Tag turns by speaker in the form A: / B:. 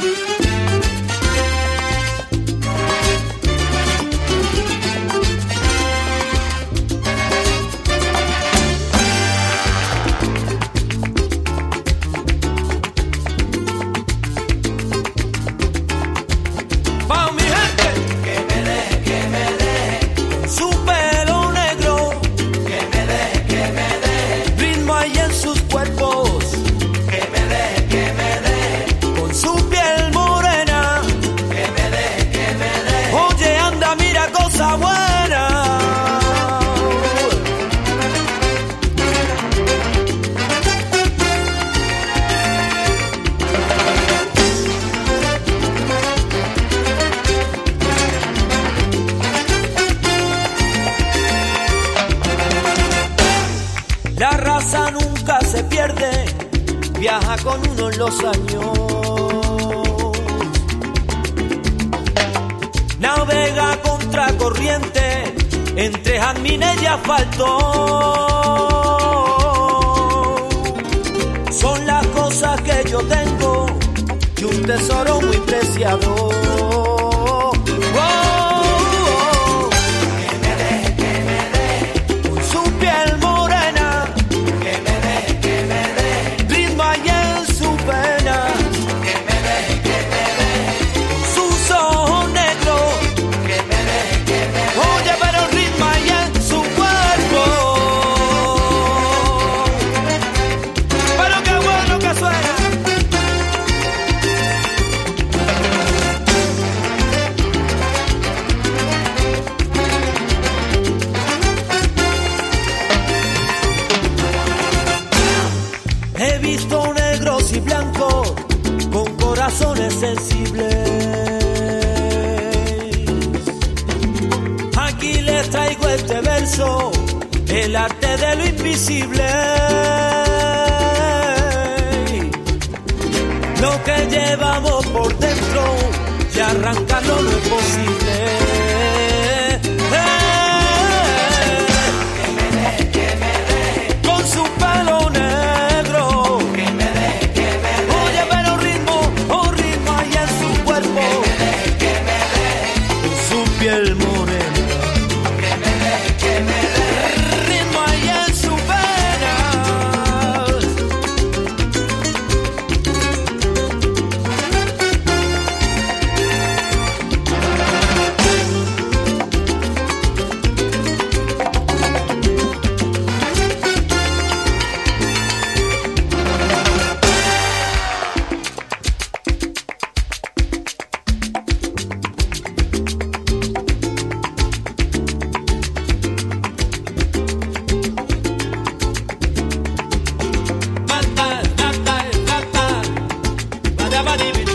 A: La raza nunca se pierde, viaja con uno en los años. Navega contra corriente entre jazmines y asfalto. Son las cosas que yo tengo y un tesoro muy preciado. He visto negros y blancos con corazones sensibles. Aquí les traigo este verso, el arte de lo invisible. Lo que llevamos por dentro y arrancarlo no es posible. Con su pelo negro, oye, pero ritmo hay en su cuerpo, con su piel morena, ritmo hay en su vena. Ba-ba-dee-dee.